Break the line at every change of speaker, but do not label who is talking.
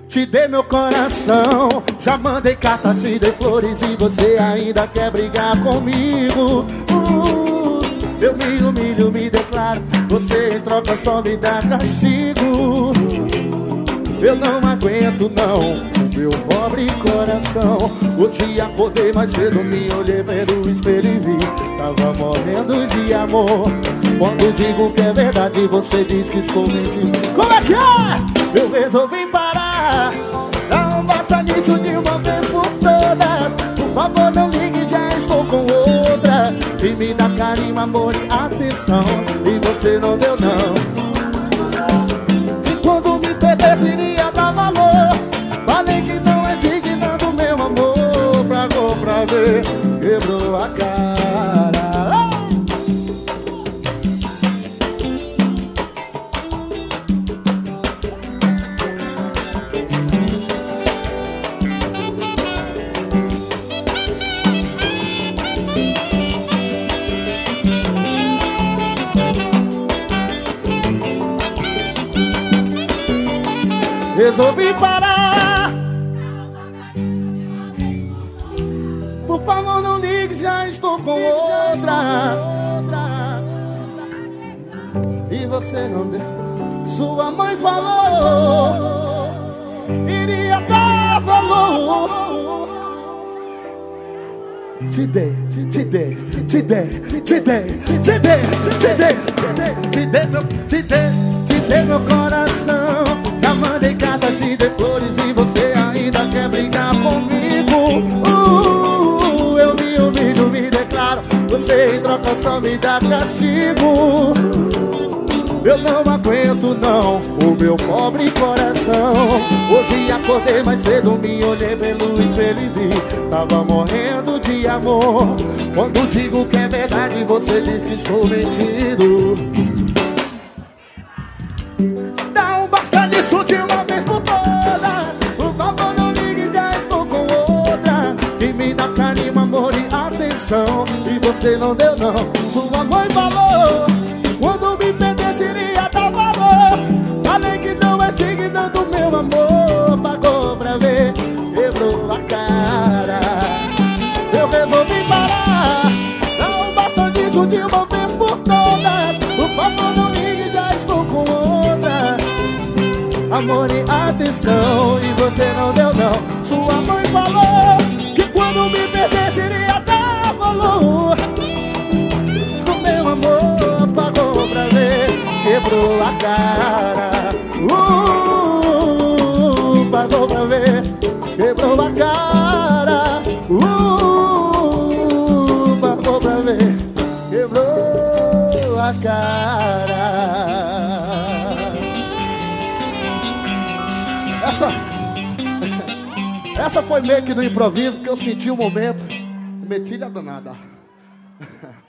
Te dei meu coração, já mandei cartas, te dei flores e você ainda quer brigar comigo. Eu me humilho, me declaro, você em troca só me dá castigo. Eu não aguento não, meu pobre coração. O dia acordei mais cedo, me olhei pelo espelho e vi, tava morrendo de amor. Quando digo que é verdade, você diz que estou mentindo. Como é que é? Eu resolvi parar, não basta nisso de uma vez por todas. Por favor não ligue, já estou com outra. E me dá carinho, amor e atenção, e você não deu não. E quando me perdesse iria dar valor. Falei que não é digna do meu amor. Pra ver, quebrou a cara. Resolvi parar. Por favor não ligue, já estou com outra. E você não deu. Sua mãe falou iria dar valor. Te dei, te dei, te dei, te dei, te dei, te dei, te dei meu coração. Já mandei cartas, te dei flores e você ainda quer brigar comigo. Eu me humilho, me declaro, você em troca só me dá castigo. Eu não aguento não, o meu pobre coração. Hoje acordei mais cedo, me olhei pelo espelho e vi, tava morrendo de amor. Quando digo que é verdade, você diz que estou mentindo. Não basta nisso de uma vez por todas. Por favor não ligue, já estou com outra. E me dá carinho, amor e atenção, e você não deu não. Sua mãe falou quando me perdesse iria dar valor. Falei que não é digna do meu amor. Pagou pra ver, quebrou a cara. Eu resolvi parar, não basta disso de uma vez por todas. Por favor não ligue, já estou com outra. Amor e atenção, e você não deu não. Sua mãe falou que quando me perdesse iria dar valor. Do meu amor, pagou pra ver, quebrou a cara. Pagou pra ver, quebrou a cara. Pagou pra ver, quebrou a cara. Essa foi meio que no improviso, porque eu senti o momento. Meti-lhe a danada.